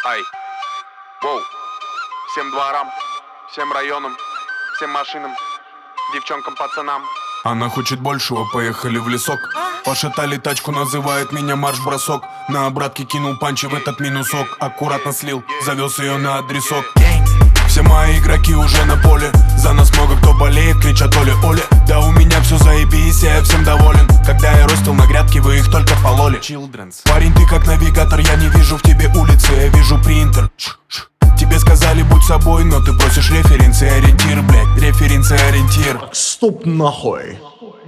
Ай, воу. Всем дворам, всем районам, всем машинам, девчонкам, пацанам. Она хочет большего, поехали в лесок. Пошатали тачку, называет меня марш-бросок. На обратке кинул панчи в этот минусок. Аккуратно слил, завез ее на адресок. Все мои игроки уже на поле. За нас много кто болеет, кричат Оля. Да у меня все заебись, я всем доволен. Когда я ростил на грядке, вы их только пололи. Children's. Парень, ты как навигатор, я не вижу в тебе улицы, я вижу принтер. Тебе сказали будь собой, но ты просишь референс и ориентир, блядь. Референс и ориентир. Стоп нахуй.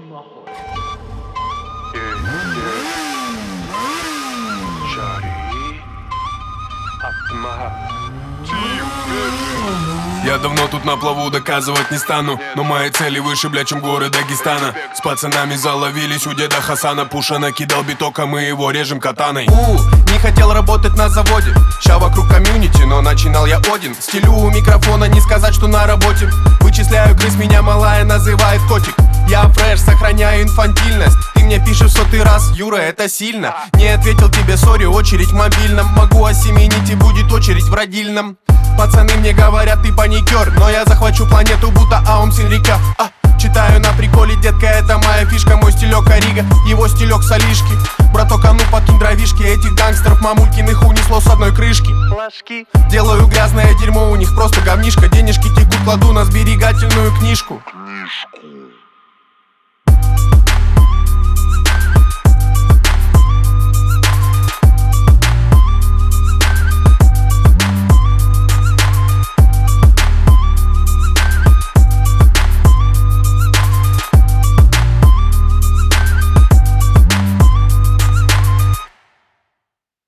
Я давно тут на плаву, доказывать не стану. Но мои цели выше, бля, чем горы Дагестана. С пацанами заловились у деда Хасана. Пуша накидал биток, а мы его режем катаной. Не хотел работать на заводе. Ща вокруг комьюнити, но начинал я один. Стелю у микрофона, не сказать, что на работе. Вычисляю крыс, меня малая называет котик. Я фреш, сохраняю инфантильность. Ты мне пишешь в 100-й раз, Юра, это сильно. Не ответил тебе, сори, очередь в мобильном. Могу осеменить и будет очередь в родильном. Пацаны мне говорят, ты паникер, но я захвачу планету, будто Аум Синрика. Читаю на приколе, детка, это моя фишка. Мой стилек Орига, его стилек Солишки. Браток, а ну подкинь дровишки. Этих гангстеров мамулькиных унесло с одной крышки. Делаю грязное дерьмо, у них просто говнишко. Денежки текут, кладу на сберегательную книжку.